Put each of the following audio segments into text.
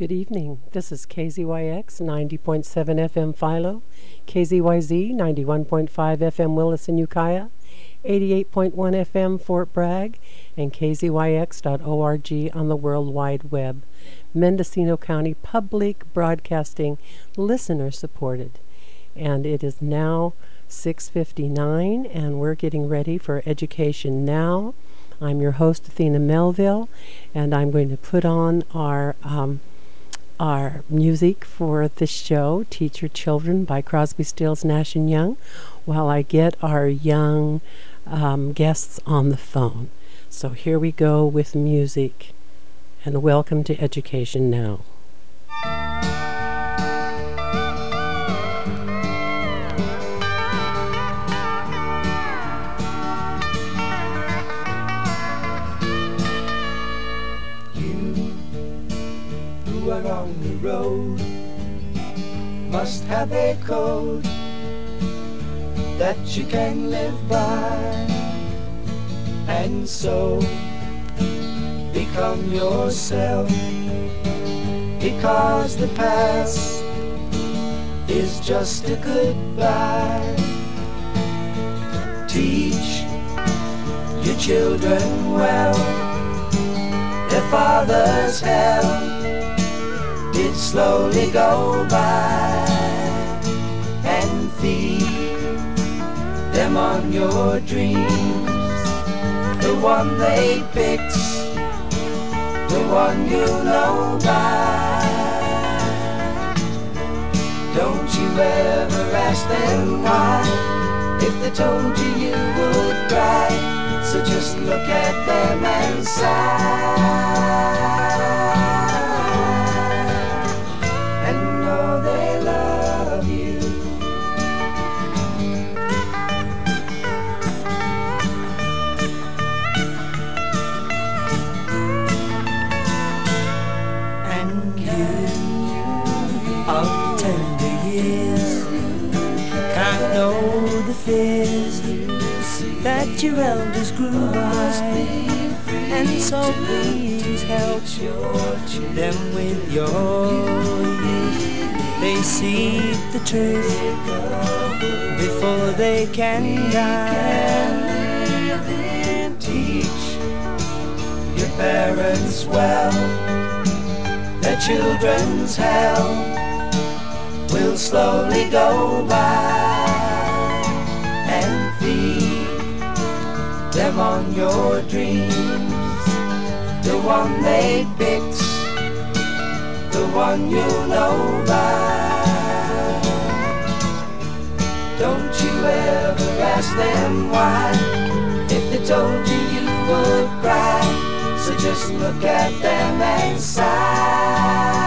Good evening. This is KZYX 90.7 FM Philo, KZYZ 91.5 FM Willis and Ukiah, 88.1 FM Fort Bragg, and KZYX.org on the World Wide Web. Mendocino County Public Broadcasting, listener supported. And it is now 6:59, and we're getting ready for Education Now. I'm your host, Athena Melville, and I'm going to put on our music for this show, Teach Your Children by Crosby, Stills, Nash & Young, while I get our young guests on the phone. So here we go with music, and welcome to Education Now. On the road must have a code that you can live by, and so become yourself, because the past is just a goodbye. Teach your children well, their father's hell did slowly go by, and feed them on your dreams, the one they picked, the one you know by. Don't you ever ask them why, if they told you you would cry, so just look at them and sigh. Fears that your elders grew by, and so please help them with your youth. They see the truth before they can die. Teach your parents well, their children's hell will slowly go by. Them on your dreams, the one they picked, the one you know by. Don't you ever ask them why, if they told you you would cry, so just look at them and sigh.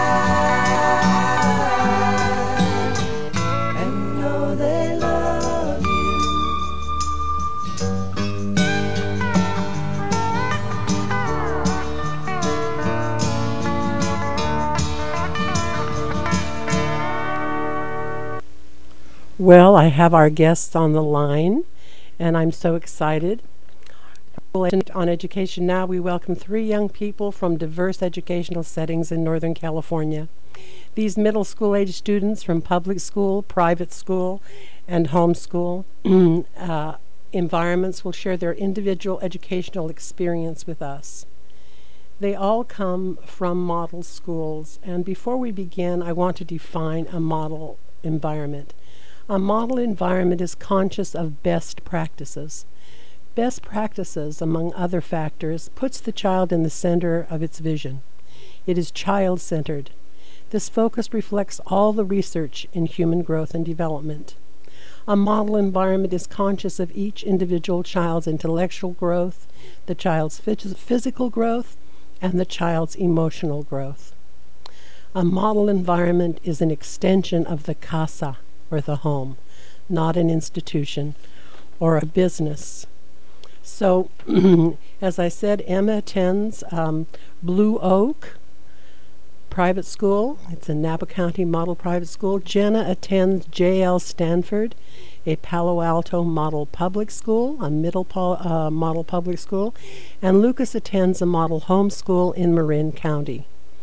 Well, I have our guests on the line, and I'm so excited. On Education Now, we welcome 3 young people from diverse educational settings in Northern California. These middle school age students from public school, private school, and homeschool environments will share their individual educational experience with us. They all come from model schools, and before we begin, I want to define a model environment. A model environment is conscious of best practices. Best practices, among other factors, puts the child in the center of its vision. It is child-centered. This focus reflects all the research in human growth and development. A model environment is conscious of each individual child's intellectual growth, the child's physical growth, and the child's emotional growth. A model environment is an extension of the casa, or the home, not an institution or a business. So, as I said, Emma attends Blue Oak Private School. It's a Napa County model private school. Jenna attends J.L. Stanford, a Palo Alto model public school, a model public school. And Lucas attends a model home school in Marin County.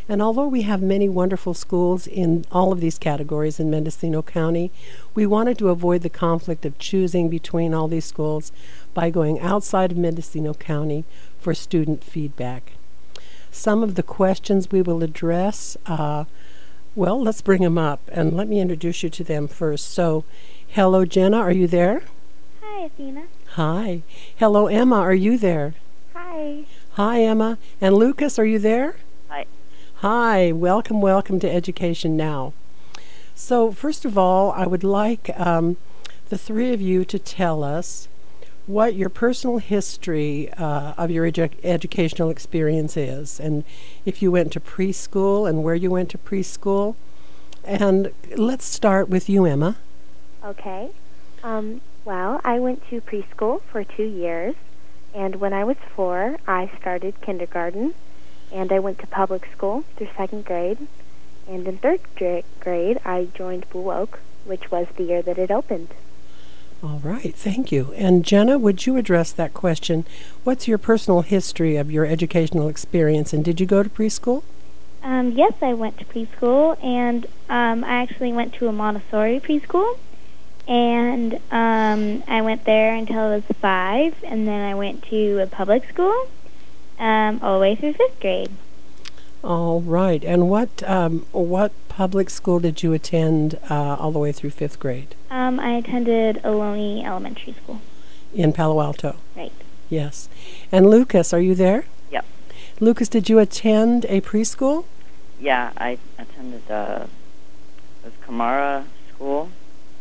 And although we have many wonderful schools in all of these categories in Mendocino County, we wanted to avoid the conflict of choosing between all these schools by going outside of Mendocino County for student feedback. Some of the questions we will address, well, let's bring them up, and let me introduce you to them first. So, hello, Jenna, are you there? Hi, Athena. Hi. Hello, Emma, are you there? Hi. Hi, Emma. And Lucas, are you there? Hi. Hi, welcome to Education Now. So, first of all, I would like the three of you to tell us what your personal history of your educational experience is, and if you went to preschool and where you went to preschool. And let's start with you, Emma. Okay. Well, I went to preschool for 2 years, and when I was 4, I started kindergarten, and I went to public school through 2nd grade, and in 3rd grade, I joined Blue Oak, which was the year that it opened. All right, thank you. And Jenna, would you address that question? What's your personal history of your educational experience, and did you go to preschool? Yes, I went to preschool, and I actually went to a Montessori preschool, and I went there until I was 5, and then I went to a public school all the way through 5th grade. All right, and what public school did you attend all the way through 5th grade? I attended Ohlone Elementary School. In Palo Alto? Right. Yes. And Lucas, are you there? Yep. Lucas, did you attend a preschool? Yeah, I attended it was Kamara School.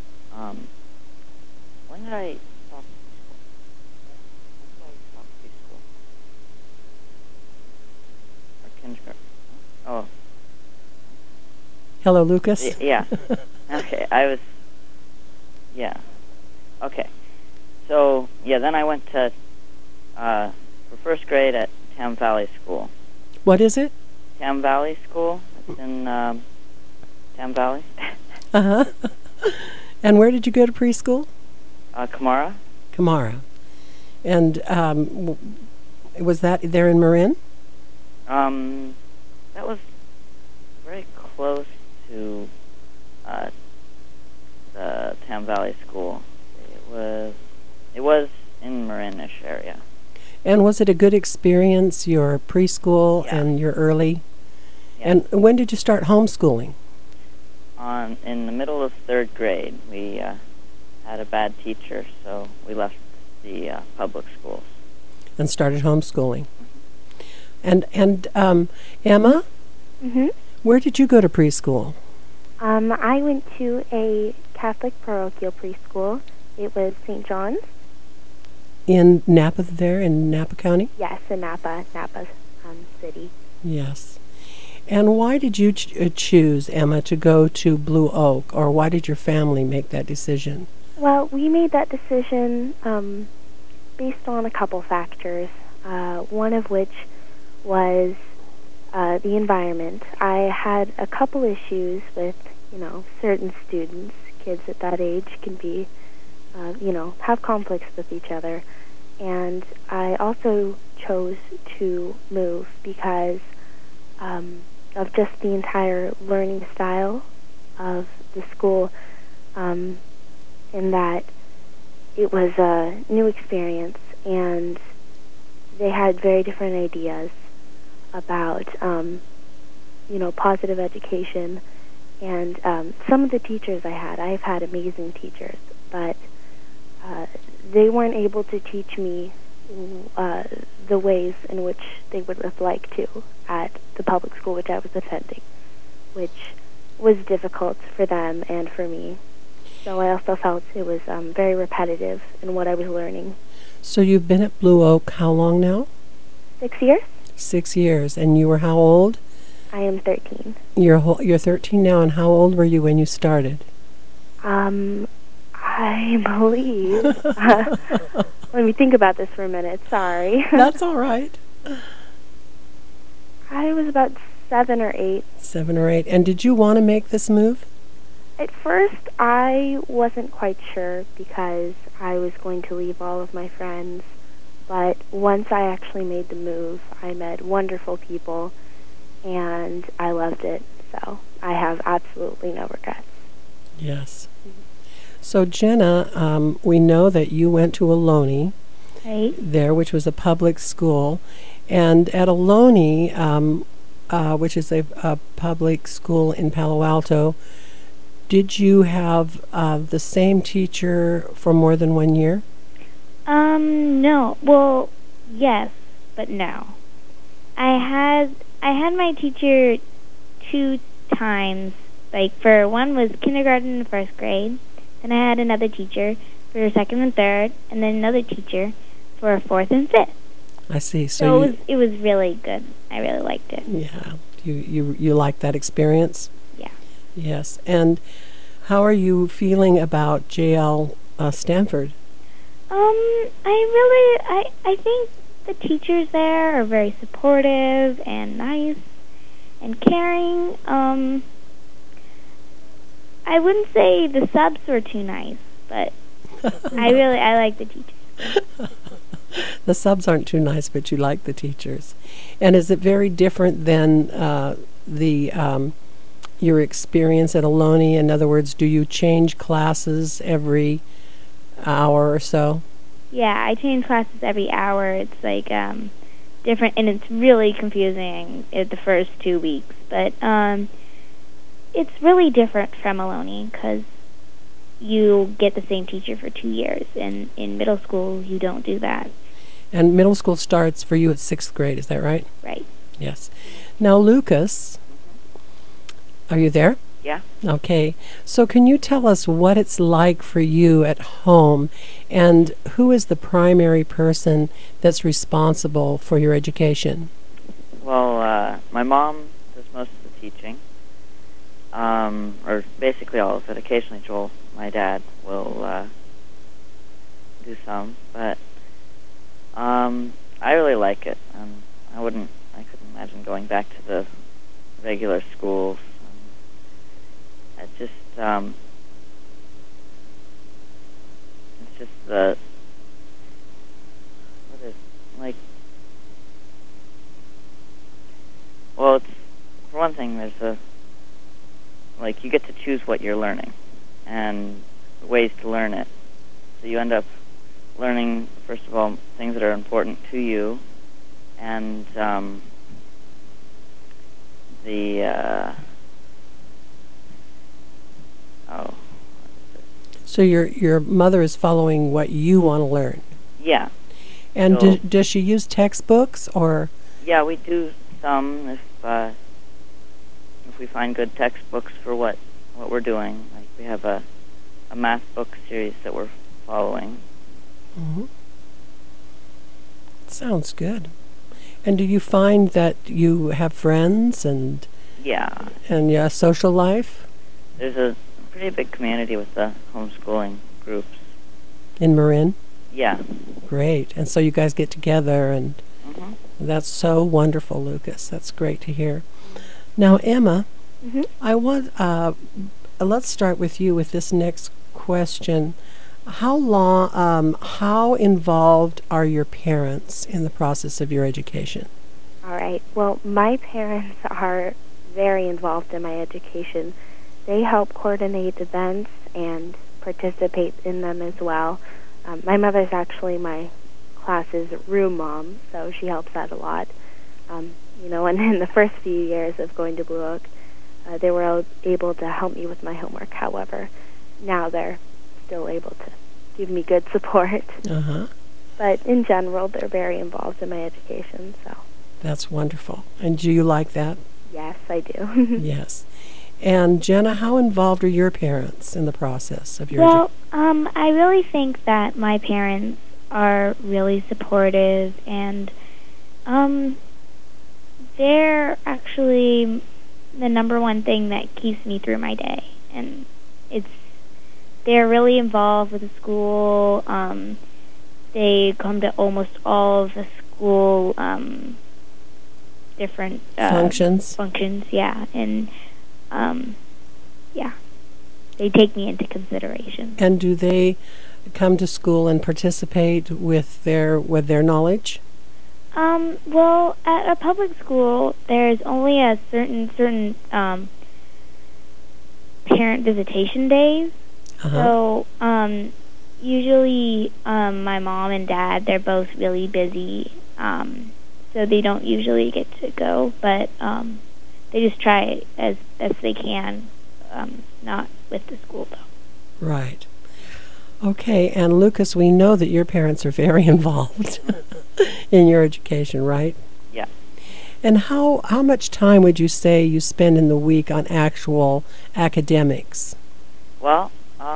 When did I stop preschool? When did I stop preschool? Or kindergarten? Oh. Hello, Lucas. Yeah. Okay, yeah. Okay. So, yeah, then I went to, for 1st grade at Tam Valley School. What is it? Tam Valley School. It's in Tam Valley. Uh-huh. And where did you go to preschool? Kamara. Kamara. And was that there in Marin? That was very close to the Tam Valley School. It was in Marin-ish area. And was it a good experience, your preschool and your early? Yeah. And when did you start homeschooling? In the middle of 3rd grade, we had a bad teacher, so we left the public schools and started homeschooling. And Emma, where did you go to preschool? I went to a Catholic parochial preschool. It was St. John's. In Napa, there in Napa County? Yes, in Napa City. Yes. And why did you choose, Emma, to go to Blue Oak, or why did your family make that decision? Well, we made that decision based on a couple factors, one of which was the environment. I had a couple issues with, certain students. Kids at that age can be, have conflicts with each other. And I also chose to move because of just the entire learning style of the school, in that it was a new experience, and they had very different ideas about, positive education. And some of the teachers I've had amazing teachers, but they weren't able to teach me the ways in which they would have liked to at the public school which I was attending, which was difficult for them and for me. So I also felt it was very repetitive in what I was learning. So you've been at Blue Oak how long now? 6 years. 6 years. And you were how old? I am 13. You're 13 now, and how old were you when you started? I believe. Let me think about this for a minute. Sorry. That's all right. I was about 7 or 8. 7 or 8. And did you want to make this move? At first, I wasn't quite sure because I was going to leave all of my friends. But once I actually made the move, I met wonderful people, and I loved it. So I have absolutely no regrets. Yes. So Jenna, we know that you went to Ohlone Right. there, which was a public school, and at Ohlone, which is a public school in Palo Alto, did you have the same teacher for more than 1 year? No. Well, yes, but no. I had my teacher 2 times. Like, for one was kindergarten and first grade. Then I had another teacher for second and third, and then another teacher for fourth and fifth. I see. So it was really good. I really liked it. Yeah, you liked that experience? Yeah. Yes. And how are you feeling about JL Stanford? I think the teachers there are very supportive and nice and caring. I wouldn't say the subs were too nice, but I like the teachers. The subs aren't too nice, but you like the teachers. And is it very different than your experience at Ohlone? In other words, do you change classes every hour or so? Yeah, I change classes every hour. It's like different, and it's really confusing at the first 2 weeks. But it's really different from Ohlone because you get the same teacher for 2 years, and in middle school you don't do that. And middle school starts for you at 6th grade, is that right? Right. Yes. Now, Lucas, are you there? Yeah. Okay. So can you tell us what it's like for you at home, and who is the primary person that's responsible for your education? Well, my mom does most of the teaching, or basically all of it. Occasionally, Joel, my dad, will do some, but I really like it. I couldn't imagine going back to the regular schools. It's just the, what is, like, well, it's, for one thing, you get to choose what you're learning and ways to learn it. So you end up learning, first of all, things that are important to you, and So your mother is following what you want to learn. Yeah. And So- does she use textbooks or? Yeah, we do some if we find good textbooks for what we're doing. Like, we have a math book series that we're following. Mm-hmm. Sounds good. And do you find that you have friends and Yeah. social life There's a pretty big community with the homeschooling groups. in Marin? Yeah. Great. And so you guys get together, and Mm-hmm. that's so wonderful, Lucas. That's great to hear. Now, Emma, Mhm. I want let's start with you with this next question. How involved are your parents in the process of your education? All right. Well, my parents are very involved in my education. They help coordinate events and participate in them as well. My mother's actually my class's room mom, so she helps out a lot. And in the first few years of going to Blue Oak, they were able to help me with my homework. However, now they're still able to give me good support. Uh-huh. But in general, they're very involved in my education, so That's wonderful. And do you like that? yes, I do. Yes. And Jenna, how involved are your parents in the process of your Well, I really think that my parents are really supportive, and they're actually the number one thing that keeps me through my day. And they're really involved with the school. They come to almost all of the school different functions? Functions, yeah, and yeah, they take me into consideration. And do they come to school and participate with their knowledge? Well, at a public school, there's only a certain parent visitation days. Uh-huh. So, usually, my mom and dad, they're both really busy, so they don't usually get to go, but, they just try as best they can, not with the school, though. Right. Okay, and Lucas, we know that your parents are very involved in your education, right? Yeah. And how much time would you say you spend in the week on actual academics? Well,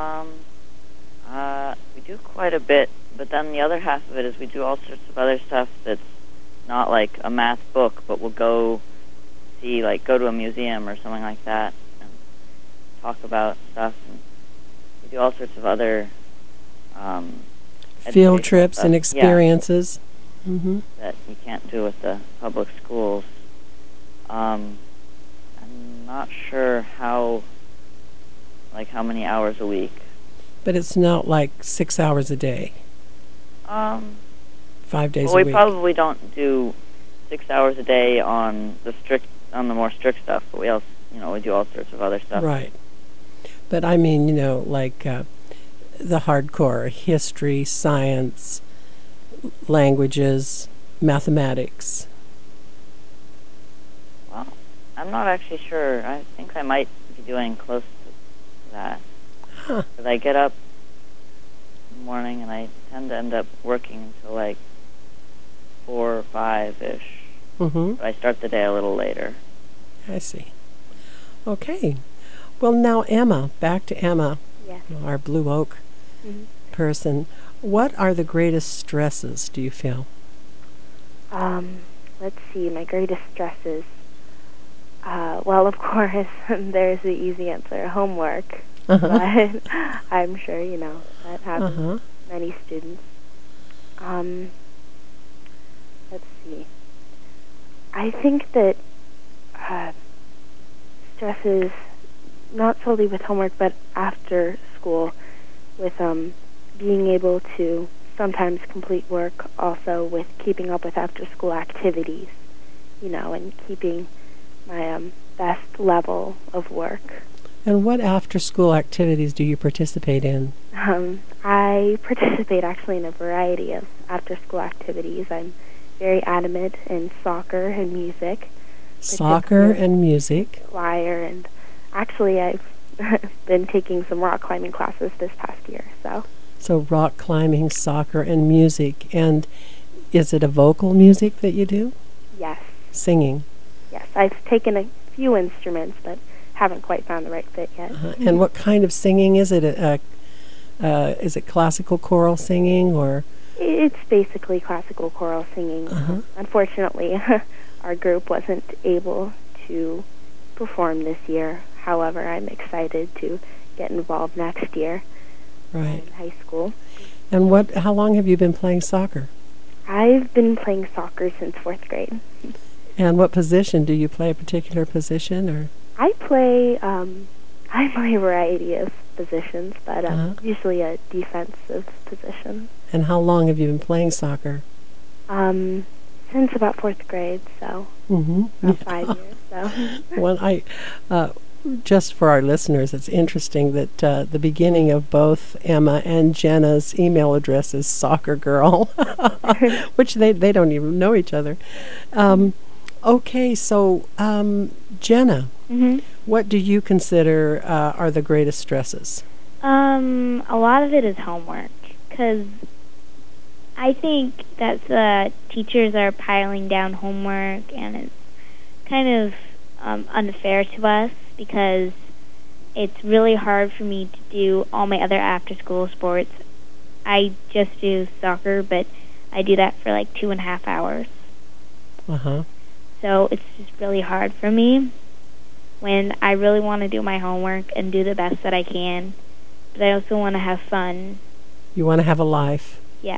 we do quite a bit, but then the other half of it is we do all sorts of other stuff that's not like a math book, but we'll go to a museum or something like that and talk about stuff. And we do all sorts of other Field educational trips stuff. and Yeah, experiences. Mm-hmm. that you can't do with the public schools. I'm not sure how many hours a week. But it's not like 6 hours a day, 5 days Well, a we week. probably don't do 6 hours a day on the more strict stuff, but we also, we do all sorts of other stuff. Right. But I mean, like the hardcore history, science, languages, mathematics. Well, I'm not actually sure. I think I might be doing close to that. Huh. Because I get up in the morning and I tend to end up working until like 4 or 5-ish. Mm-hmm. But I start the day a little later. I see. Okay. Well, now Emma, back to Emma, Yes. our Blue Oak Mhm. person. What are the greatest stresses, do you feel? Let's see, my greatest stresses. Well, of course, there's the easy answer, homework. Uh-huh. But I'm sure, that happens Uh-huh. to many students. Let's see. I think that stresses, not solely with homework, but after school, with being able to sometimes complete work, also with keeping up with after-school activities, and keeping my best level of work. And what after-school activities do you participate in? I participate actually in a variety of after-school activities. I'm very adamant in soccer and music. Soccer particularly and music. choir, and actually I've been taking some rock climbing classes this past year. So rock climbing, soccer, and music. And is it a vocal music that you do? Yes, Singing. yes. I've taken a few instruments, but haven't quite found the right fit yet. And what kind of singing is it? Is it classical choral singing or? It's basically classical choral singing. Uh-huh. Unfortunately, our group wasn't able to perform this year. However, I'm excited to get involved next year Right. in high school. And how long have you been playing soccer? I've been playing soccer since 4th grade. And what position? Do you play a particular position or? I play a variety of positions, but Uh-huh. usually a defensive position. And how long have you been playing soccer? Since about 4th grade, so Mm-hmm. about 5 years. So Well, just for our listeners, it's interesting that the beginning of both Emma and Jenna's email address is Soccer Girl, which they don't even know each other. Okay, so Jenna, Mm-hmm. what do you consider are the greatest stresses? A lot of it is homework, because I think that the teachers are piling down homework, and it's kind of unfair to us, because it's really hard for me to do all my other after-school sports. I just do soccer, but I do that for like 2.5 hours. Uh-huh. So it's just really hard for me when I really want to do my homework and do the best that I can, but I also want to have fun. You want to have a life. Yeah.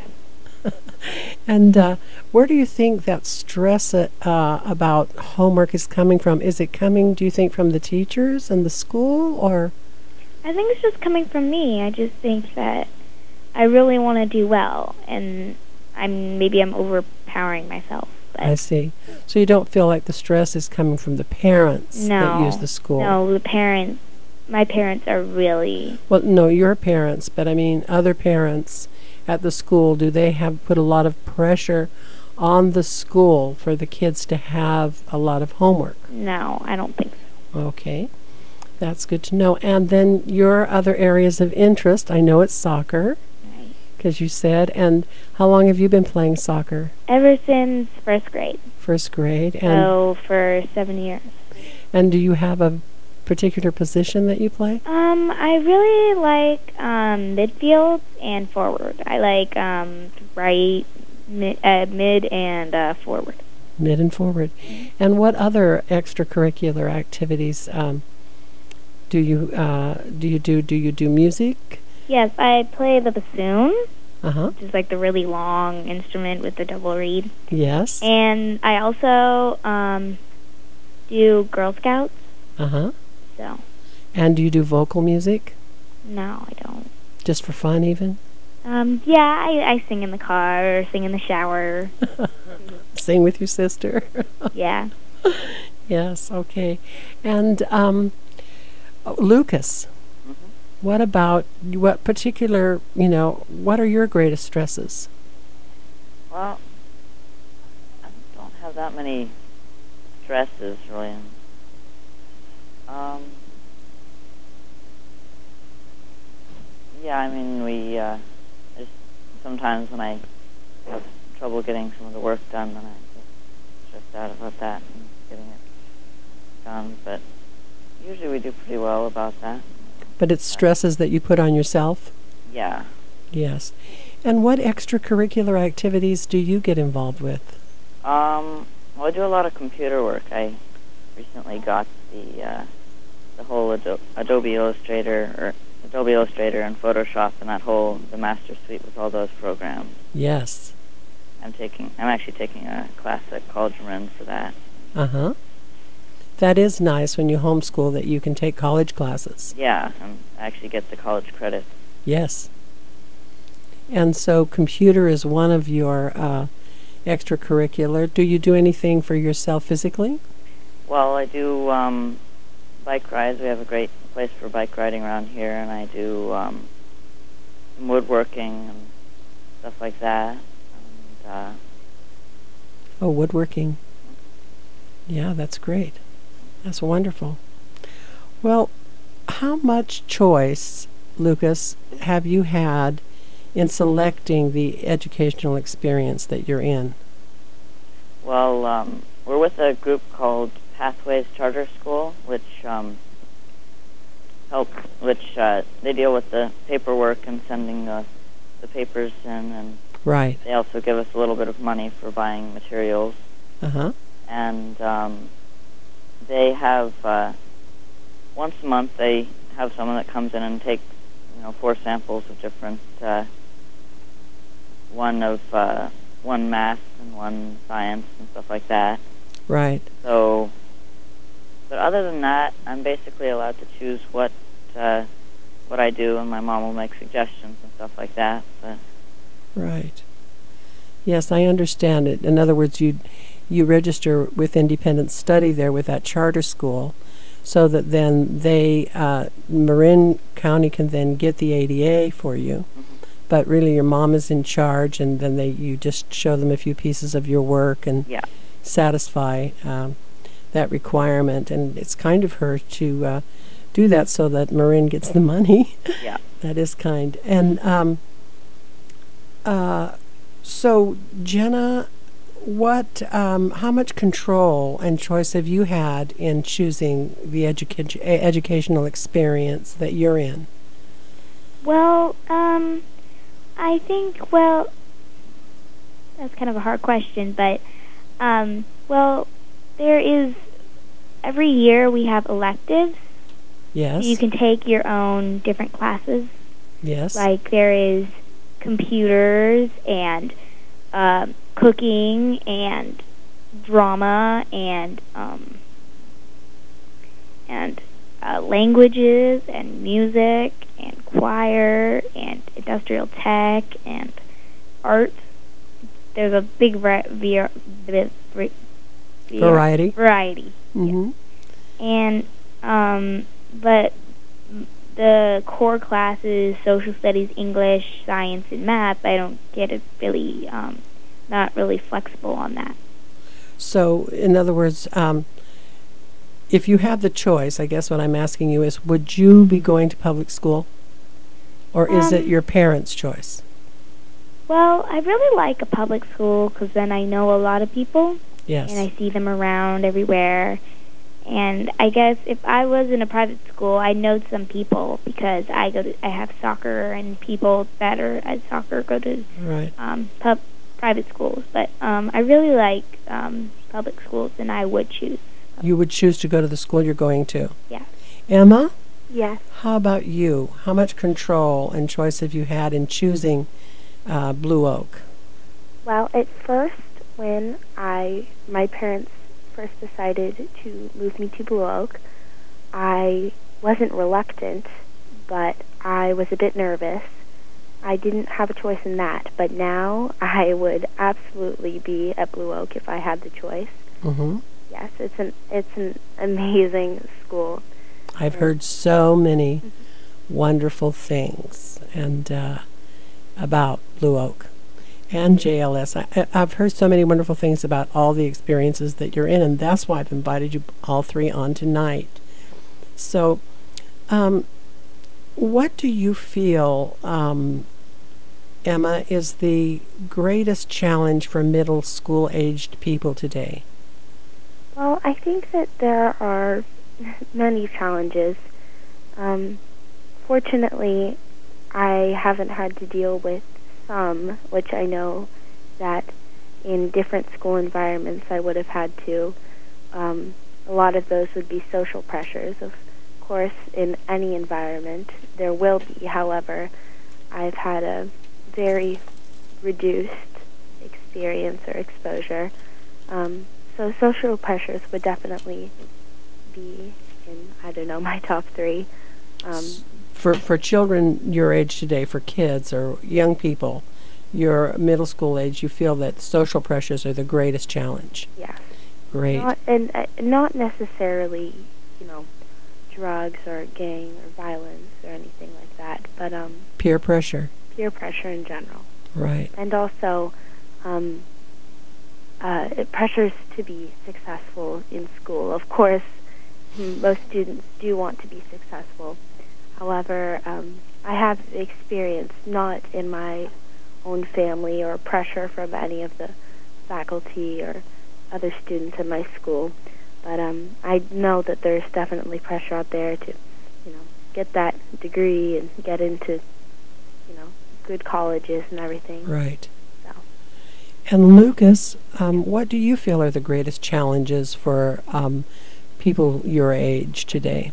And where do you think that stress about homework is coming from? Is it coming, do you think, from the teachers and the school, or? I think it's just coming from me. I just think that I really want to do well, and I'm overpowering empowering myself. But I see. So you don't feel like the stress is coming from the parents that use the school? No, my parents are really... Well, no, your parents, but I mean other parents at the school, do they have put a lot of pressure on the school for the kids to have a lot of homework? No, I don't think so. Okay. That's good to know. And then your other areas of interest, I know it's soccer, because you said. And how long have you been playing soccer? Ever since first grade. First grade. And So for 7 years. And do you have a particular position that you play? I really like midfield and forward. I like right, mid, and forward. Mid and forward. And what other extracurricular activities do you do? Do you do music? Yes, I play the bassoon, Uh-huh. which is like the really long instrument with the double reed. Yes. And I also do Girl Scouts. Uh-huh. So, And do you do vocal music? no, I don't. Just for fun even? Yeah, I sing in the car or sing in the shower. Sing with your sister? Yeah. Yes, okay. And Lucas, what about, what particular, what are your greatest stresses? Well, I don't have that many stresses, really. Yeah, I mean, we just sometimes when I have trouble getting some of the work done, then I get stressed out about that and getting it done. But usually we do pretty well about that. But it's stresses that you put on yourself? Yeah. Yes. And what extracurricular activities do you get involved with? Well, I do a lot of computer work. I recently got the whole Adobe Illustrator and Photoshop and the Master Suite with all those programs. Yes. I'm actually taking a class at College Marin for that. Uh-huh. That is nice when you homeschool that you can take college classes. Yeah, and actually get the college credit. Yes. And so computer is one of your extracurricular. Do you do anything for yourself physically? Well, I do bike rides. We have a great place for bike riding around here, and I do some woodworking and stuff like that. And, Oh, woodworking. Yeah, that's great. That's wonderful. Well, how much choice, Lucas, have you had in selecting the educational experience that you're in? well, we're with a group called Pathways Charter School, which they deal with the paperwork and sending the papers in, and Right. they also give us a little bit of money for buying materials. Uh-huh. And they have once a month they have someone that comes in and takes 4 samples of different one math and one science and stuff like that. Right. So, but other than that, I'm basically allowed to choose what I do, and my mom will make suggestions and stuff like that. But Right. Yes, I understand it. In other words, you register with independent study there with that charter school, so that then Marin County can then get the ADA for you. But really, your mom is in charge, and then you just show them a few pieces of your work and yeah, satisfy that requirement. And it's kind of her to do that so that Marin gets the money. yeah. That is kind. And so, Jenna, how much control and choice have you had in choosing the educational experience that you're in? Well, I think, that's kind of a hard question, but, there is, every year we have electives. Yes. You can take your own different classes. Yes. Like there is computers and cooking and drama and languages and music and choir and industrial tech and art, there's a big Variety. variety. Mm-hmm. And but the core classes, social studies, English, science, and math, I don't get it really, not really flexible on that. So, in other words, if you have the choice, I guess what I'm asking you is, would you be going to public school? Or is it your parents' choice? Well, I really like a public school because then I know a lot of people. Yes. And I see them around everywhere. And I guess if I was in a private school, I know some people because I have soccer, and people that are at soccer go to Right. Private schools. But I really like public schools, and I would choose. You would choose to go to the school you're going to? Yeah. Emma, Yes. how about you? How much control and choice have you had in choosing Blue Oak? Well, at first, when my parents first decided to move me to Blue Oak, I wasn't reluctant, but I was a bit nervous. I didn't have a choice in that, but now I would absolutely be at Blue Oak if I had the choice. Mm-hmm. Yes, it's an amazing school. I've heard so many wonderful things and about Blue Oak and JLS. I've heard so many wonderful things about all the experiences that you're in, and that's why I've invited you all three on tonight. So, what do you feel, Emma, is the greatest challenge for middle school-aged people today? Well, I think that there are many challenges. Fortunately, I haven't had to deal with some, which I know that in different school environments I would have had to. A lot of those would be social pressures. Of course, in any environment there will be. However, I've had a very reduced experience or exposure. So social pressures would definitely be in, I don't know, my top three. For children your age today, for kids or young people, your middle school age, you feel that social pressures are the greatest challenge. Yes. Great. Not necessarily, drugs or gang or violence or anything like that, but peer pressure. Peer pressure in general. Right. And also pressures to be successful in school. Of course, most students do want to be successful. However, I have experience, not in my own family or pressure from any of the faculty or other students in my school, but I know that there's definitely pressure out there to, get that degree and get into, good colleges and everything. Right. So. And Lucas, what do you feel are the greatest challenges for people your age today?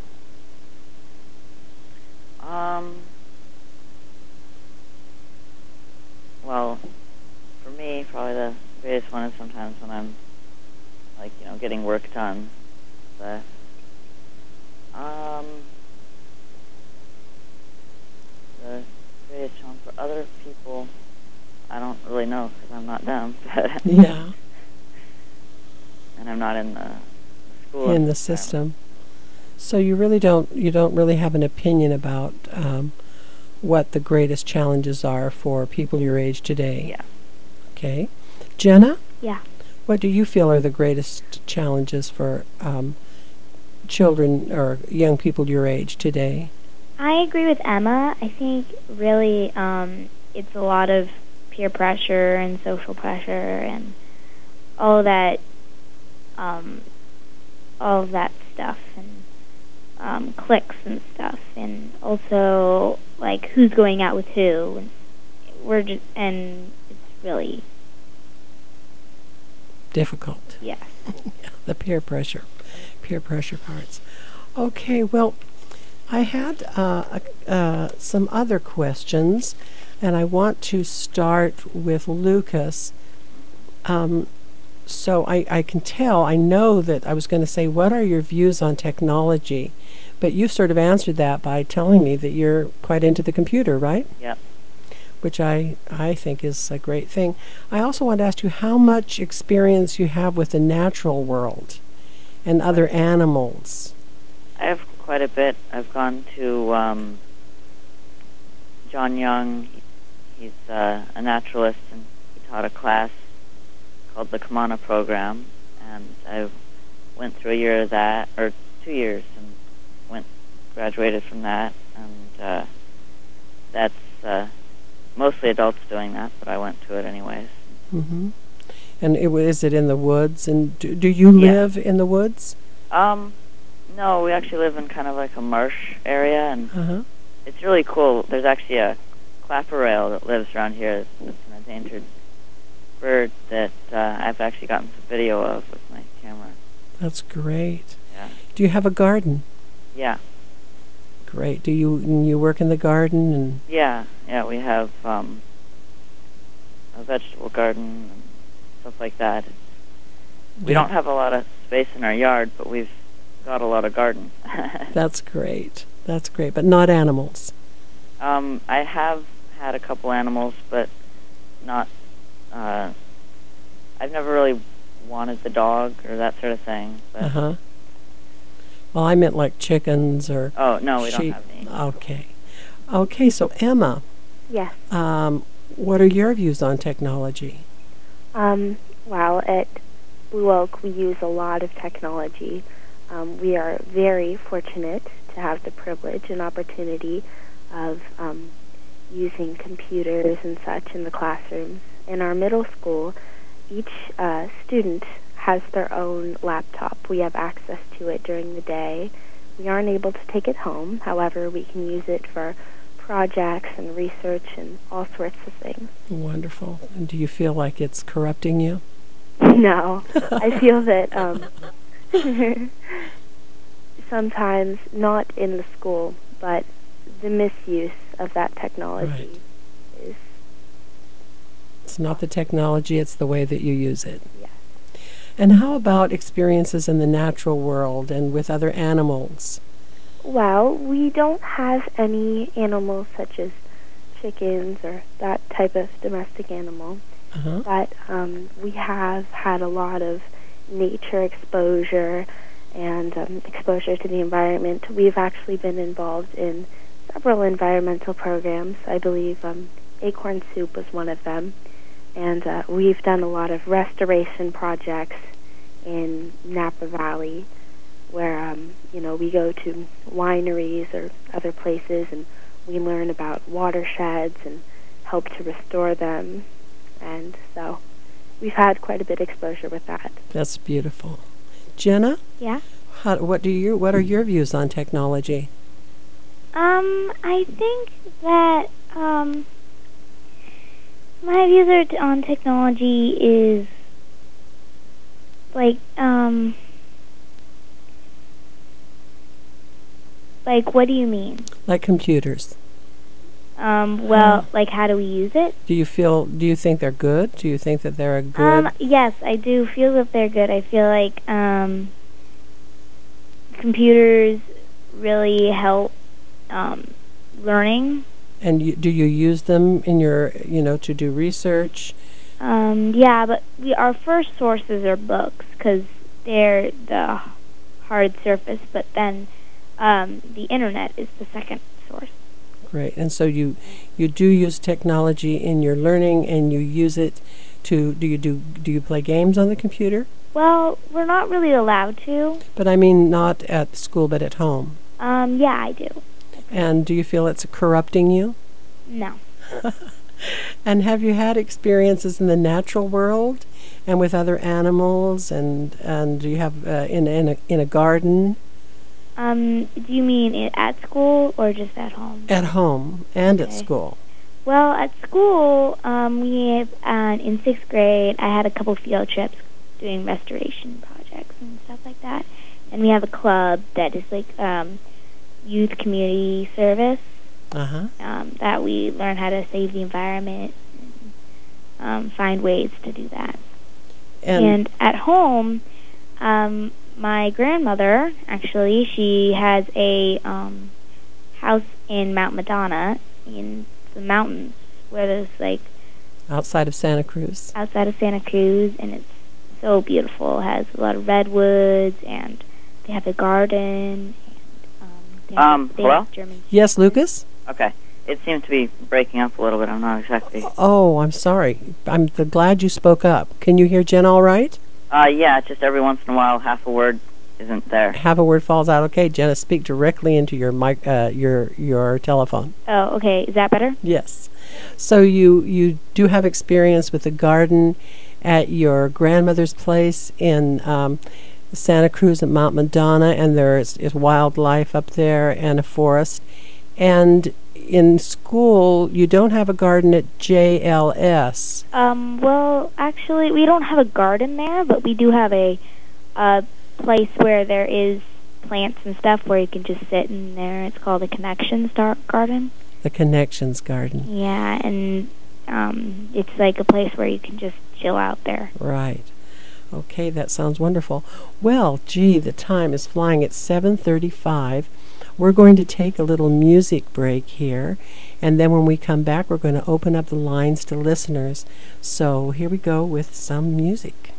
Well, for me, probably the greatest one is sometimes when I'm, getting work done. But, the greatest challenge for other people, I don't really know because I'm not them. But Yeah. And I'm not in the school. In the system. So you don't really have an opinion about what the greatest challenges are for people your age today. Yeah. Okay. Jenna? Yeah. What do you feel are the greatest challenges for children or young people your age today? I agree with Emma. I think really it's a lot of peer pressure and social pressure and all of that stuff and cliques and stuff, and also like who's going out with who. And it's really difficult. Yes. The peer pressure parts. Okay, well, I had some other questions, and I want to start with Lucas. So I know that I was going to say, what are your views on technology? But you sort of answered that by telling me that you're quite into the computer, right? Yep. which I think is a great thing. I also want to ask you how much experience you have with the natural world and other animals. I have quite a bit. I've gone to John Young. He's a naturalist, and he taught a class called the Kamana Program, and I went through a year of that, or 2 years, and graduated from that, and that's mostly adults doing that, but I went to it anyways. Mm-hmm. And is it in the woods? And do you live in the woods? No, we actually live in kind of like a marsh area, and it's really cool. There's actually a clapper rail that lives around here. It's an endangered bird that I've actually gotten some video of with my camera. That's great. Yeah. Do you have a garden? Yeah. Great. Do you work in the garden? And Yeah, we have a vegetable garden and stuff like that. We don't have a lot of space in our yard, but we've got a lot of garden. That's great. That's great. But not animals. I have had a couple animals, but not. I've never really wanted the dog or that sort of thing. But Well, I meant like chickens or oh no, we sheep. don't have any. Okay. Okay. So Emma, Yes. what are your views on technology? Well, at Blue Oak, we use a lot of technology. We are very fortunate to have the privilege and opportunity of using computers and such in the classrooms. In our middle school, each student has their own laptop. We have access to it during the day. We aren't able to take it home. However, we can use it for projects and research and all sorts of things. Wonderful. And do you feel like it's corrupting you? No. I feel that sometimes, not in the school, but the misuse of that technology is... It's not the technology, it's the way that you use it. Yes. And how about experiences in the natural world and with other animals? Well, we don't have any animals such as chickens or that type of domestic animal, but we have had a lot of nature exposure and exposure to the environment. We've actually been involved in several environmental programs. I believe Acorn Soup was one of them, and we've done a lot of restoration projects in Napa Valley, where we go to wineries or other places and we learn about watersheds and help to restore them, and so we've had quite a bit of exposure with that. That's beautiful. Jenna? Yeah? What are your views on technology? I think that my views on technology is like what do you mean? Like computers. Well, like how do we use it? Do you think they're good? Do you think that they're a good... Yes, I do feel that they're good. I feel like computers really help learning. And do you use them in your, to do research? Yeah, but our first sources are books because they're the hard surface, but then the internet is the second source. Great. And so you do use technology in your learning, and you use it to... Do you play games on the computer? Well, we're not really allowed to. But I mean not at school, but at home. Yeah, I do. And do you feel it's corrupting you? No. And have you had experiences in the natural world and with other animals, and do you have in a garden? Do you mean at school or just at home? At home and at school. Well, at school, in 6th grade, I had a couple field trips doing restoration projects and stuff like that. And we have a club that is like youth community service. That we learn how to save the environment and find ways to do that. And at home, my grandmother, actually, she has a house in Mount Madonna in the mountains where there's like Outside of Santa Cruz. outside of Santa Cruz, and it's so beautiful. It has a lot of redwoods, and they have a garden. And they hello? have German. Yes, Lucas? Okay. It seems to be breaking up a little bit. I'm not exactly... Oh, I'm sorry. I'm glad you spoke up. Can you hear Jen all right? Yeah, just every once in a while, half a word isn't there. Half a word falls out. Okay, Jenna, speak directly into your mic, your telephone. Oh, okay. Is that better? Yes. So you do have experience with the garden at your grandmother's place in Santa Cruz at Mount Madonna, and there's wildlife up there and a forest. And in school, you don't have a garden at JLS. Well, actually, we don't have a garden there, but we do have a place where there is plants and stuff where you can just sit in there. It's called the Connections Garden. The Connections Garden. Yeah, and it's like a place where you can just chill out there. Right. Okay, that sounds wonderful. Well, gee, the time is flying. It's 7:35. We're going to take a little music break here, and then when we come back, we're going to open up the lines to listeners. So here we go with some music.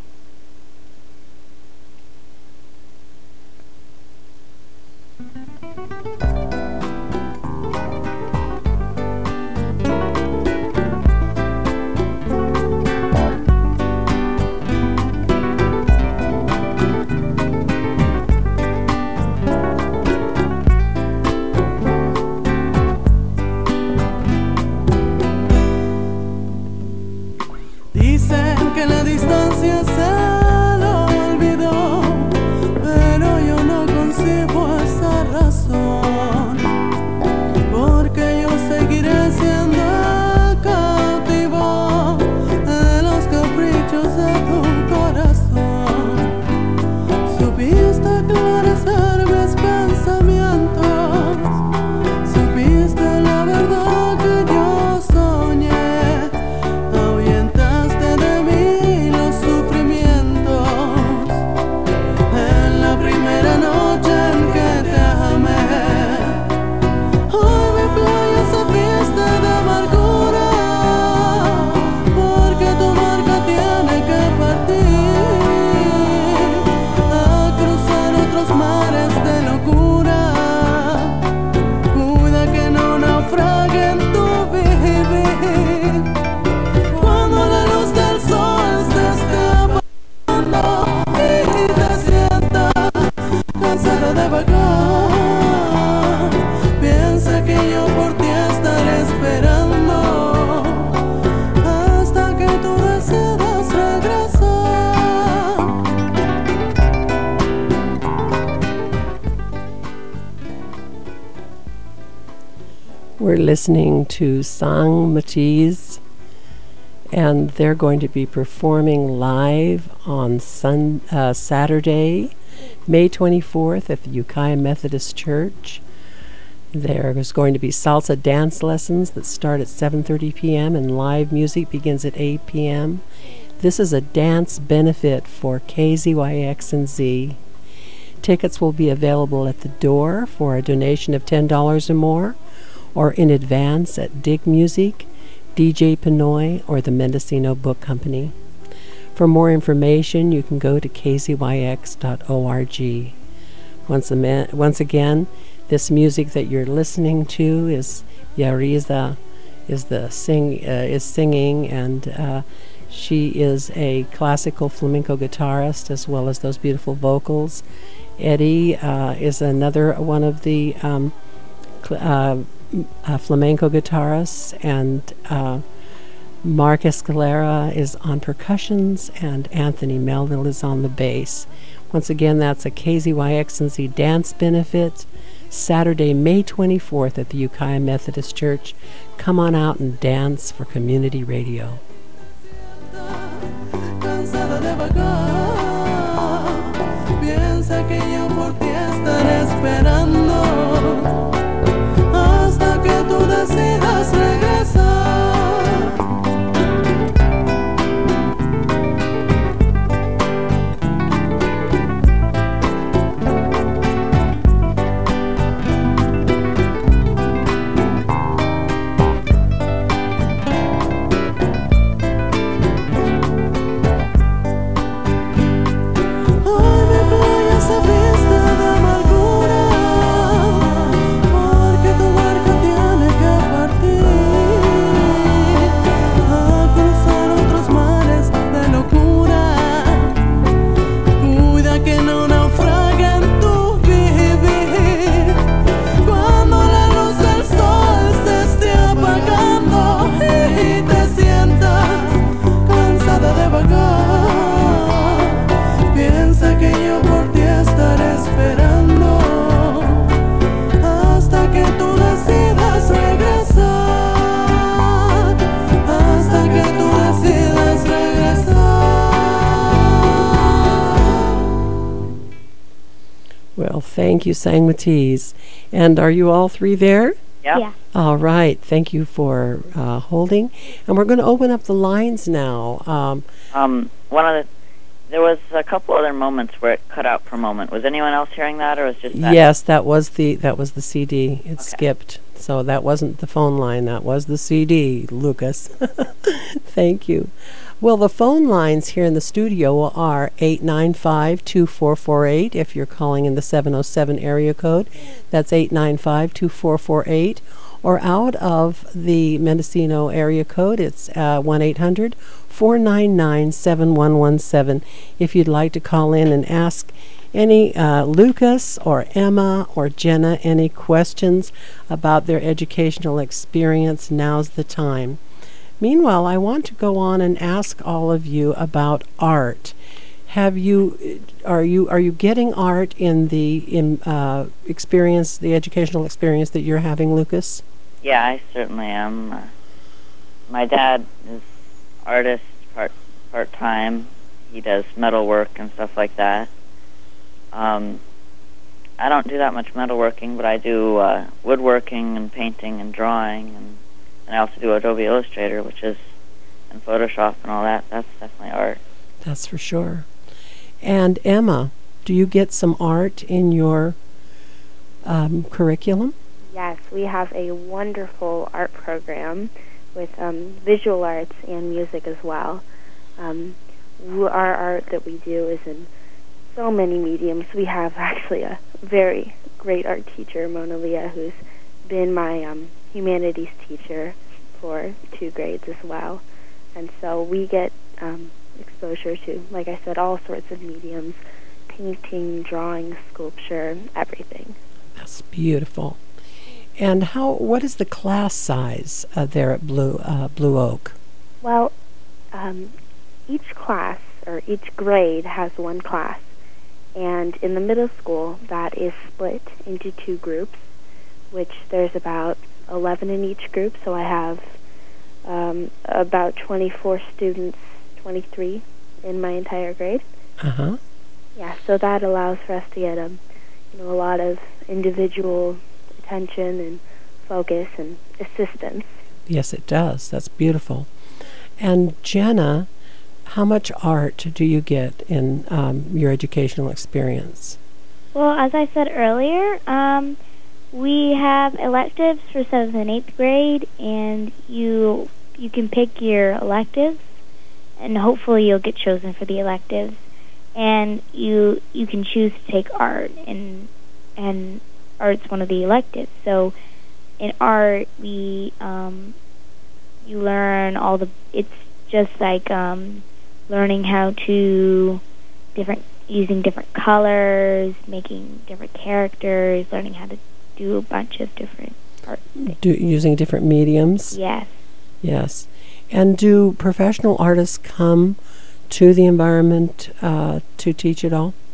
Dicen que la distancia se lo olvidó, pero yo no concibo esa razón, porque yo seguiré siendo el cautivo de los caprichos de tu corazón. Supiste aclarecer mis pensamientos, supiste la verdad que yo soñé, ahuyentaste de mí los sufrimientos en la primera noche en que te amé. Hoy mi playa se viste de amargura, porque tu barca tiene que partir a cruzar otros mares de locura. Cuida que no naufrague en tu vivir, cuando la luz del sol se esté apagando y te sientas cansada de vagar. Piensa que yo por ti estaré esperando hasta que tú decidas regresar. We're listening to Sang Matiz, and they're going to be performing live on Saturday, May 24th at the Ukiah Methodist Church. There is going to be salsa dance lessons that start at 7:30 p.m. and live music begins at 8 p.m. This is a dance benefit for KZYX and Z. Tickets will be available at the door for a donation of $10 or more, or in advance at Dig Music, DJ Pinoy, or the Mendocino Book Company. For more information, you can go to kzyx.org. Once again, this music that you're listening to is Yariza is singing, and she is a classical flamenco guitarist as well as those beautiful vocals. Eddie is another one of the flamenco guitarists, and Mark Escalera is on percussions, and Anthony Melville is on the bass. Once again, that's a KZYX&Z dance benefit, Saturday, May 24th at the Ukiah Methodist Church. Come on out and dance for community radio. Cansada de vagar, piensa que yo por ti estaré esperando hasta que tú decidas regresar. thank you, Sang Matiz. And are you all three there? Yep. Yeah. All right. Thank you for holding. And we're going to open up the lines now. There was a couple other moments where it cut out for a moment. Was anyone else hearing that, or was just that? Yes, that was the CD. It Okay. skipped. So that wasn't the phone line. That was the CD, Lucas. Thank you. Well, the phone lines here in the studio are 895-2448 if you're calling in the 707 area code. That's 895-2448. Or out of the Mendocino area code, it's 1-800-499-7117 if you'd like to call in and ask any Lucas or Emma or Jenna any questions about their educational experience. Now's the time. Meanwhile, I want to go on and ask all of you about art. Are you getting art in the experience, the educational experience that you're having, Lucas? Yeah, I certainly am. My dad is artist part-time. He does metalwork and stuff like that. I don't do that much metalworking, but I do woodworking and painting and drawing, and I also do Adobe Illustrator, which is, and Photoshop and all that. That's definitely art. That's for sure. And Emma, do you get some art in your curriculum? Yes, we have a wonderful art program with visual arts and music as well. Our art that we do is in so many mediums. We have actually a very great art teacher, Mona Leah, who's been my humanities teacher for 2 grades as well. And so we get exposure to, like I said, all sorts of mediums, painting, drawing, sculpture, everything. That's beautiful. And what is the class size there at Blue Oak? Well, each class or each grade has one class, and in the middle school that is split into 2 groups, which there's about 11 in each group, so I have about 24 students, 23 in my entire grade. Uh-huh. Yeah, so that allows for us to get a lot of individual attention and focus and assistance. Yes, it does. That's beautiful. And Jenna, how much art do you get in your educational experience? Well, as I said earlier, we have electives for 7th and 8th grade, and you can pick your electives, and hopefully you'll get chosen for the electives. And you can choose to take art, and art's one of the electives. So in art, you learn it's just like learning how to using different colors, making different characters, learning how to do a bunch of different art things. Using different mediums? Yes. Yes. And do professional artists come to the environment to teach it all?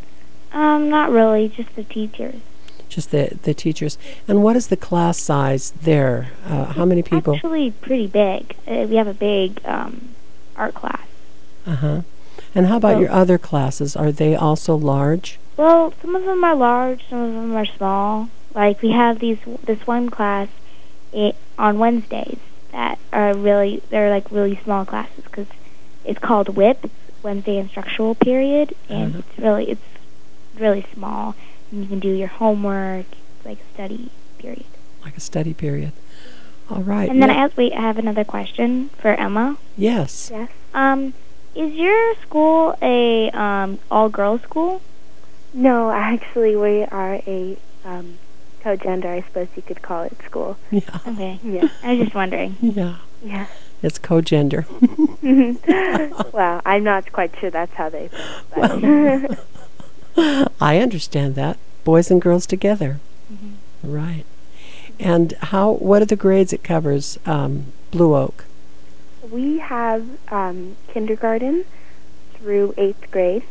Not really, just the teachers. Just the teachers. And what is the class size there? How many people? Actually, pretty big. We have a big art class. Uh-huh. And how about your other classes? Are they also large? Well, some of them are large, some of them are small. Like we have this one class on Wednesdays that are they're like really small classes because it's called WIP, Wednesday Instructional Period, and it's really small. And you can do your homework, like a study period. Like a study period. All right. And then I have another question for Emma. Yes. Yes. Is your school a all-girls school? No, actually, we are a co-gender, I suppose you could call it, school. Yeah. Okay. Yeah. I was just wondering. Yeah. Yeah. It's co-gender. Well, I'm not quite sure that's how they think. But I understand that. Boys and girls together. Mm-hmm. Right. And what are the grades it covers, Blue Oak? we have kindergarten through 8th grade.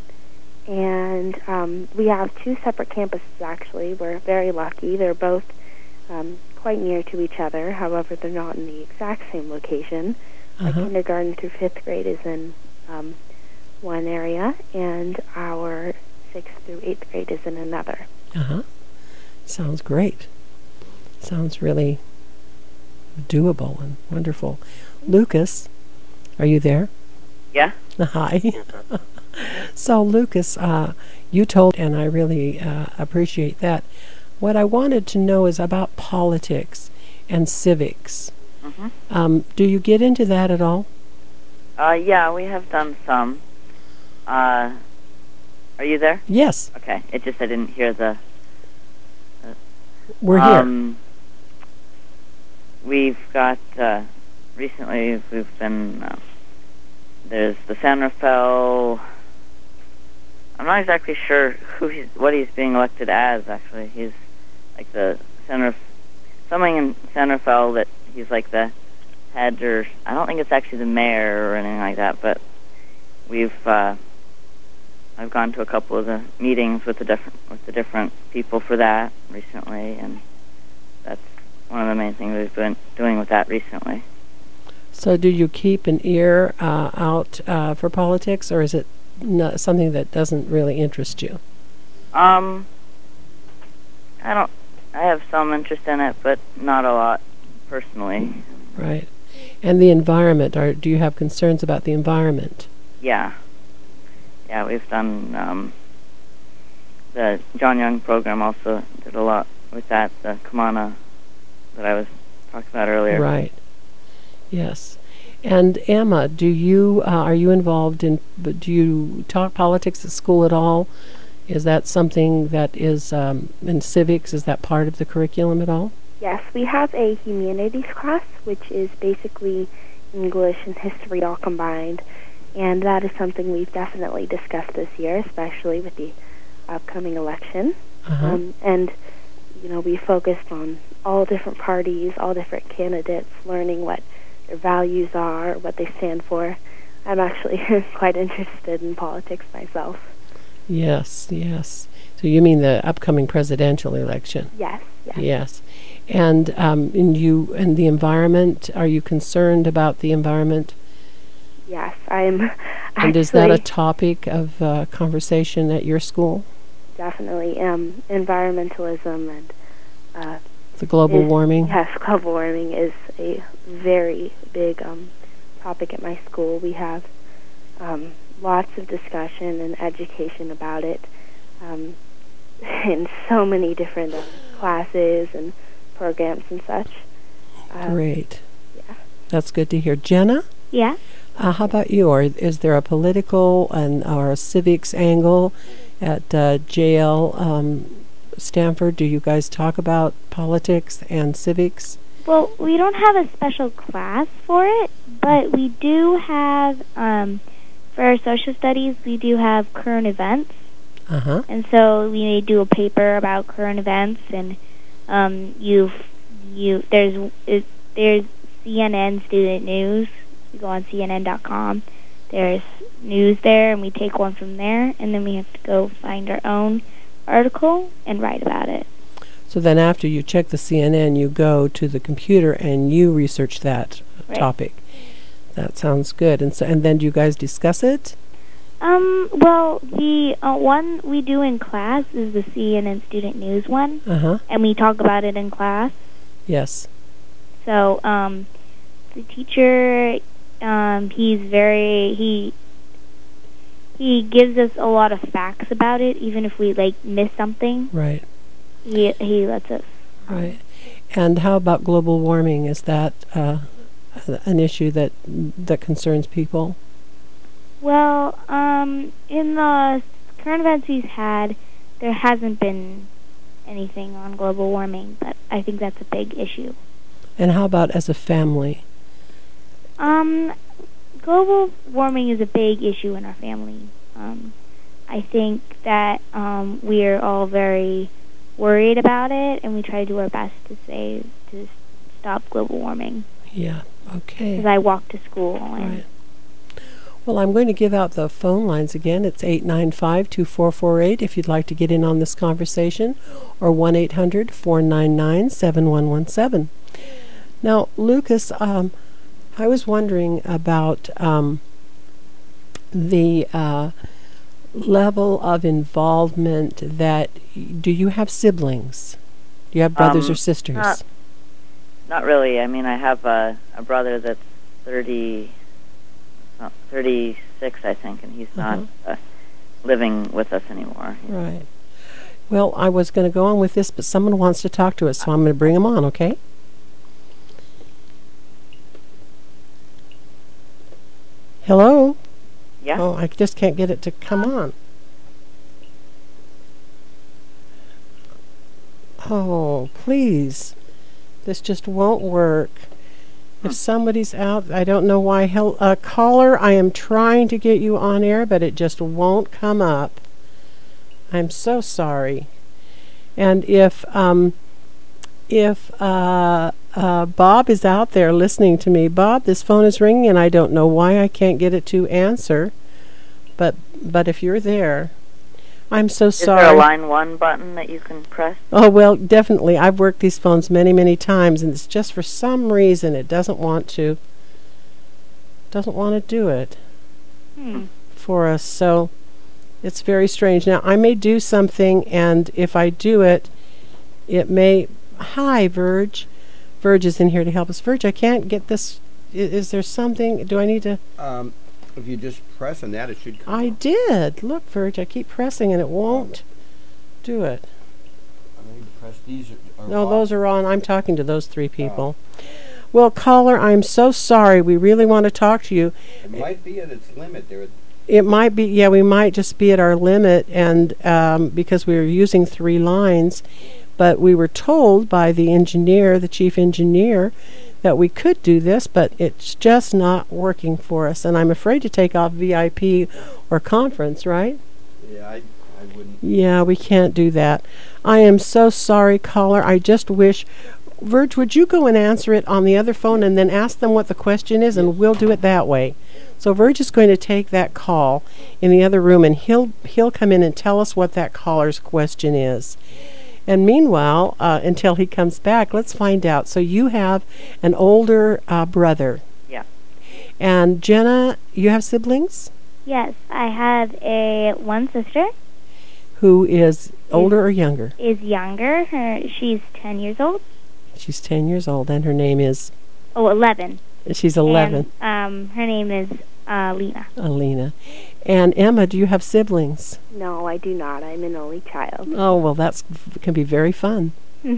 And we have 2 separate campuses, actually. We're very lucky. They're both quite near to each other. However, they're not in the exact same location. Our kindergarten through 5th grade is in one area, and our 6th through 8th grade is in another. Uh-huh. Sounds great. Sounds really doable and wonderful. Lucas, are you there? Yeah. Hi. So, Lucas, you told, and I really appreciate that. What I wanted to know is about politics and civics. Do you get into that at all? Yeah, we have done some. Are you there? Yes, Okay. It just I didn't hear the. we're here. We've got recently. We've been there's the San Rafael. I'm not exactly sure what he's being elected as. Actually, he's like the something in San Rafael that he's like the head, or I don't think it's actually the mayor or anything like that. But we've I've gone to a couple of the meetings with the different people for that recently, and that's one of the main things we've been doing with that recently. So do you keep an ear out for politics, or is it something that doesn't really interest you? I have some interest in it, but not a lot personally. Right. And the environment, do you have concerns about the environment? Yeah. Yeah, we've done the John Young program also did a lot with that, the Kumana that I was talking about earlier. Right. Yes. And Emma, are you involved do you talk politics at school at all? Is that something that is in civics? Is that part of the curriculum at all? Yes, we have a humanities class, which is basically English and history all combined, and that is something we've definitely discussed this year, especially with the upcoming election. And, we focused on all different parties, all different candidates, learning what their values are, what they stand for. I'm actually quite interested in politics myself. Yes, yes. So you mean the upcoming presidential election? Yes, yes. Yes. And the environment, are you concerned about the environment? Yes, I'm And is that a topic of conversation at your school? Definitely. Environmentalism and the global warming? Yes, global warming is a very big topic at my school. We have lots of discussion and education about it in so many different classes and programs and such. Great. Yeah. That's good to hear. Jenna? Yeah. How about you? Or is there a political or a civics angle at JL Stanford? Do you guys talk about politics and civics? Well, we don't have a special class for it, but we do have, for our social studies, we do have current events. Uh-huh. And so we may do a paper about current events, and there's CNN Student News. You go on CNN.com. There's news there, and we take one from there, and then we have to go find our own article and write about it. So then after you check the CNN, you go to the computer and you research that topic. That sounds good. And then do you guys discuss it? Well, the one we do in class is the CNN Student News one. Uh-huh. And we talk about it in class. Yes. So, the teacher, he gives us a lot of facts about it, even if we, miss something. Right. He lets us. Right. And how about global warming? Is that an issue that concerns people? Well, in the current events he's had, there hasn't been anything on global warming, but I think that's a big issue. And how about as a family? Global warming is a big issue in our family. I think that we're all very worried about it, and we try to do our best to stop global warming. Yeah, okay. Because I walk to school. And right. Well, I'm going to give out the phone lines again. It's 895-2448 if you'd like to get in on this conversation, or 1-800-499-7117. Now, Lucas, I was wondering about the level of involvement that do you have siblings? Do you have brothers or sisters? Not really. I mean, I have a brother that's 36, I think, and he's not living with us anymore. Right. Well, I was going to go on with this, but someone wants to talk to us, so I'm going to bring them on, okay? Hello? Yeah? Oh, I just can't get it to come on. Oh, please. This just won't work. If somebody's out, I don't know why. Caller, I am trying to get you on air, but it just won't come up. I'm so sorry. And if Bob is out there listening to me, Bob, this phone is ringing, and I don't know why I can't get it to answer. But if you're there, I'm so sorry. Is there a line 1 button that you can press? Oh, well, definitely. I've worked these phones many, many times, and it's just for some reason it doesn't want to do it for us. So it's very strange. Now, I may do something, and if I do it, it may... Hi, Verge. Verge is in here to help us. Verge, I can't get this... Is there something... Do I need to... If you just press on that, it should come I up. did. Look, Verge, I keep pressing, and it won't do it. I need to press these. No, those are on. I'm talking to those 3 people. Well, caller, I'm so sorry. We really want to talk to you. It might be at its limit there. It might be, yeah, we might just be at our limit, and because we were using 3 lines, but we were told by the engineer, the chief engineer, that we could do this, but it's just not working for us, and I'm afraid to take off VIP or conference, right? Yeah, I wouldn't. Yeah, we can't do that. I am so sorry, caller. I just wish... Verge, would you go and answer it on the other phone and then ask them what the question is, and we'll do it that way. So Verge is going to take that call in the other room, and he'll come in and tell us what that caller's question is. And meanwhile, until he comes back, let's find out. So you have an older brother. Yeah. And Jenna, you have siblings? Yes, I have one sister. Who is older or younger? Is younger. She's 10 years old. She's 10 years old, and her name is? 11. She's 11. And, her name is Lena. Alina. And Emma, do you have siblings? No, I do not. I'm an only child. Oh, well, can be very fun.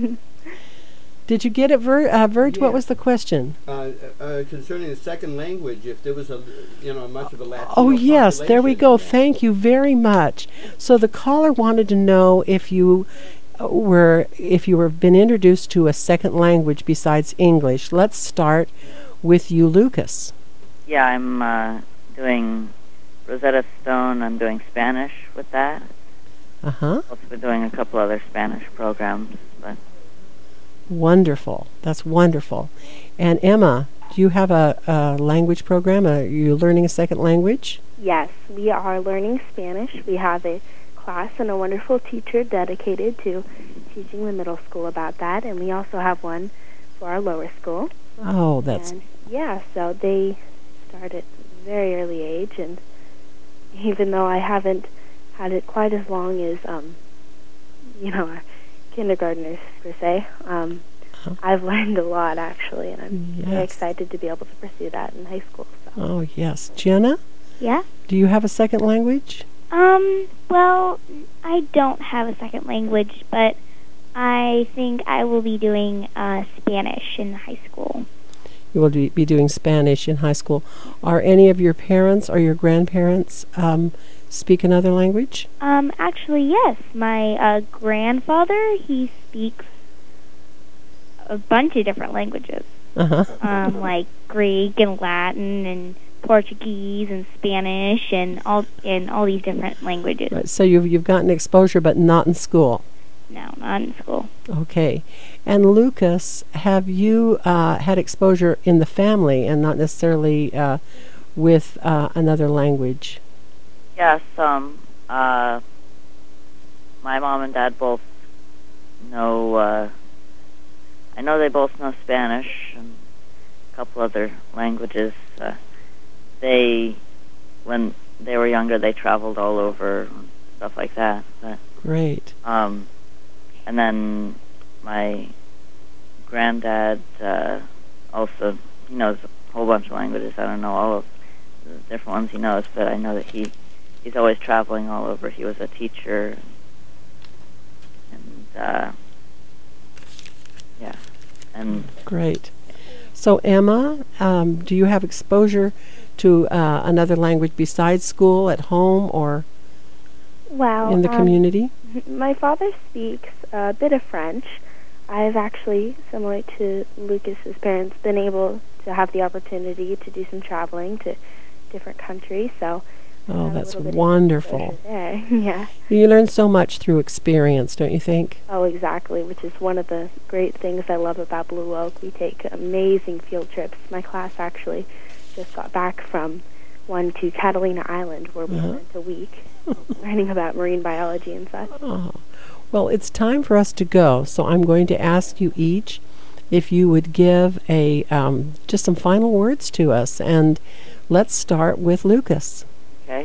Did you get it, Verge? Yeah. What was the question? Concerning the second language, if there was much of a Latino Oh, yes, there we population go. there. Thank you very much. So the caller wanted to know if you were been introduced to a second language besides English. Let's start with you, Lucas. Yeah, I'm doing Rosetta Stone. I'm doing Spanish with that. Uh-huh. Also been doing a couple other Spanish programs, but... Wonderful. That's wonderful. And Emma, do you have a language program? Are you learning a second language? Yes, we are learning Spanish. We have a class and a wonderful teacher dedicated to teaching the middle school about that, and we also have one for our lower school. Oh, that's... And yeah, so they start at a very early age, and even though I haven't had it quite as long as, our kindergartners, per se, I've learned a lot, actually, and I'm very excited to be able to pursue that in high school. So. Oh, yes. Jenna? Yeah? Do you have a second language? Well, I don't have a second language, but I think I will be doing Spanish in high school. You will be doing Spanish in high school. Are any of your parents or your grandparents speak another language? Actually, yes. My grandfather, he speaks a bunch of different languages. Uh-huh. Like Greek and Latin and Portuguese and Spanish and all these different languages. Right, so you've gotten exposure, but not in school. No, not in school. Okay. And Lucas, have you had exposure in the family and not necessarily with another language? Yes, my mom and dad both know, I know they both know Spanish and a couple other languages. When they were younger, they traveled all over, and stuff like that. But, Great. and then my granddad also, he knows a whole bunch of languages. I don't know all of the different ones he knows, but I know that he's always traveling all over. He was a teacher, and yeah, and Great. So, Emma, do you have exposure to another language besides school, at home, or Well, in the community? my father speaks a bit of French. I've actually, similar to Lucas's parents, been able to have the opportunity to do some traveling to different countries. So, Oh, have a that's little bit of wonderful. exposure there. Yeah. You learn so much through experience, don't you think? Oh, exactly, which is one of the great things I love about Blue Oak. We take amazing field trips. My class actually just got back from one to Catalina Island, where we spent a week learning about marine biology and such. Oh. Well, it's time for us to go, so I'm going to ask you each if you would give a just some final words to us, and let's start with Lucas. okay.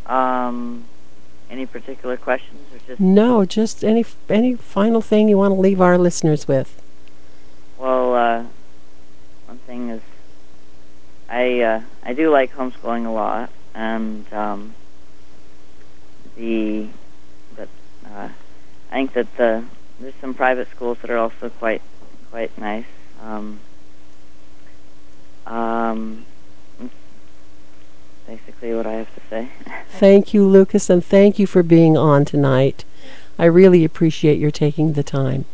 Any particular questions, or just? No, just any final thing you want to leave our listeners with. Well, one thing is, I do like homeschooling a lot, and I think that there's some private schools that are also quite nice. That's basically what I have to say. Thank you, Lucas, and thank you for being on tonight. I really appreciate your taking the time.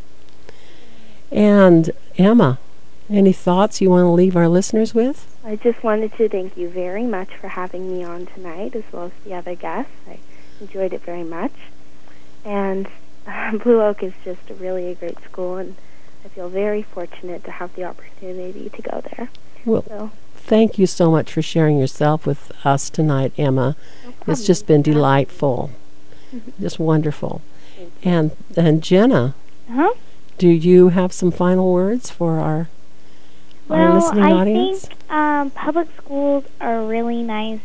And Emma, any thoughts you want to leave our listeners with? I just wanted to thank you very much for having me on tonight, as well as the other guests. I enjoyed it very much. And Blue Oak is just really a great school, and I feel very fortunate to have the opportunity to go there. Well, So, thank you so much for sharing yourself with us tonight, Emma. no It's problem. just been delightful. Just wonderful. And Jenna, Huh? do you have some final words for our Well, listening I audience? think public schools are really nice.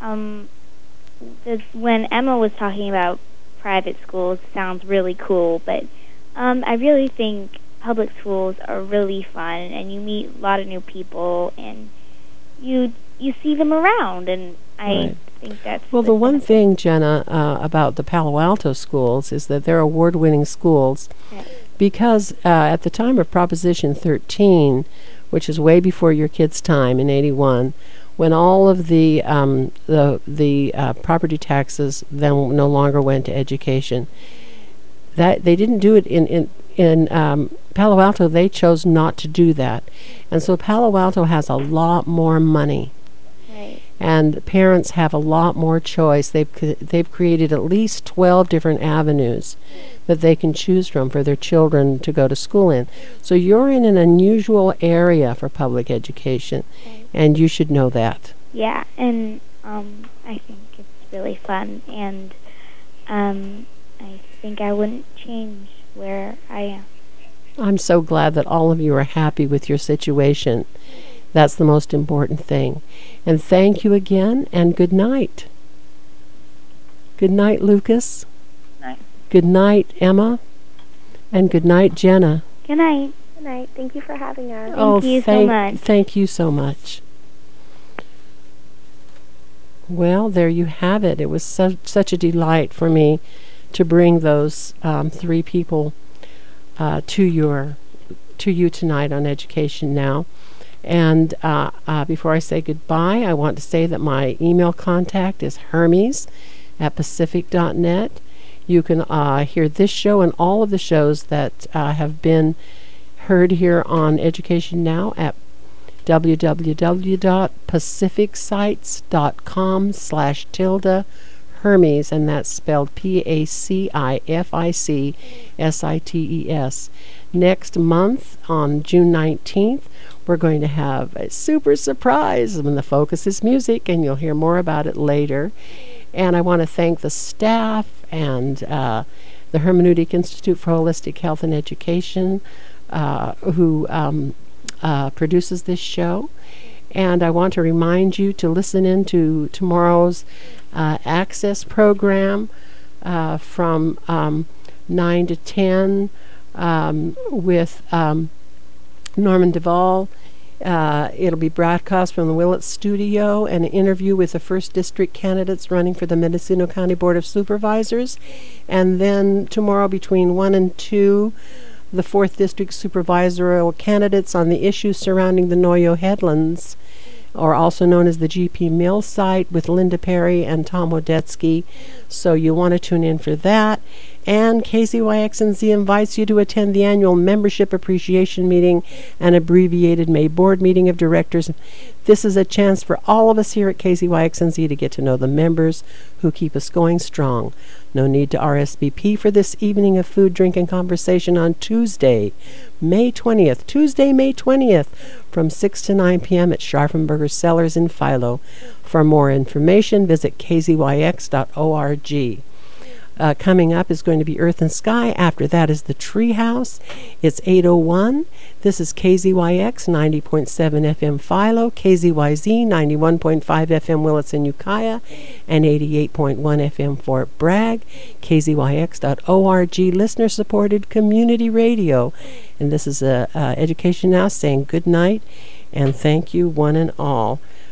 When Emma was talking about private schools, it sounds really cool, but I really think public schools are really fun, and you meet a lot of new people, and you see them around, and I Right. think that's Well, the one benefit. thing, Jenna, about the Palo Alto schools is that they're award-winning schools Right. because at the time of Proposition 13, which is way before your kids' time in '81, when all of the property taxes then no longer went to education, that they didn't do it in Palo Alto. They chose not to do that, and so Palo Alto has a lot more money. Right. And parents have a lot more choice. They've created at least 12 different avenues that they can choose from for their children to go to school in. So you're in an unusual area for public education, and you should know that. Yeah, and I think it's really fun, and I think I wouldn't change where I am. I'm so glad that all of you are happy with your situation. That's the most important thing. And thank you again, and good night. Good night, Lucas. Night. Good night, Emma. And good night, Jenna. Good night. Good night. Thank you for having us. Oh, you so much. Thank you so much. Well, there you have it. It was such a delight for me to bring those three people to you tonight on Education Now. And before I say goodbye, I want to say that my email contact is hermes@pacific.net. You can hear this show and all of the shows that have been heard here on Education Now at www.pacificsites.com/Hermes, and that's spelled PACIFICSITES. Next month, on June 19th, we're going to have a super surprise, and the focus is music, and you'll hear more about it later. And I want to thank the staff and the Hermeneutic Institute for Holistic Health and Education who produces this show. And I want to remind you to listen in to tomorrow's Access program from 9 to 10 with Norman Duvall. It'll be broadcast from the Willett Studio, and an interview with the 1st District candidates running for the Mendocino County Board of Supervisors. And then tomorrow between 1 and 2, the 4th District supervisorial candidates on the issues surrounding the Noyo Headlands, or also known as the GP Mill site, with Linda Perry and Tom Wodetsky. So you want to tune in for that. And KZYXNZ invites you to attend the annual Membership Appreciation Meeting and abbreviated May Board Meeting of Directors. This is a chance for all of us here at KZYXNZ to get to know the members who keep us going strong. No need to RSVP for this evening of food, drink, and conversation on Tuesday, May 20th, from 6 to 9 p.m. at Scharfenberger Cellars in Philo. For more information, visit kzyx.org. Coming up is going to be Earth and Sky. After that is the Treehouse. It's 8:01. This is KZYX 90.7 FM Philo, KZYZ 91.5 FM Willits and Ukiah, and 88.1 FM Fort Bragg. KZYX.org, listener-supported community radio. And this is Education Now saying good night and thank you one and all.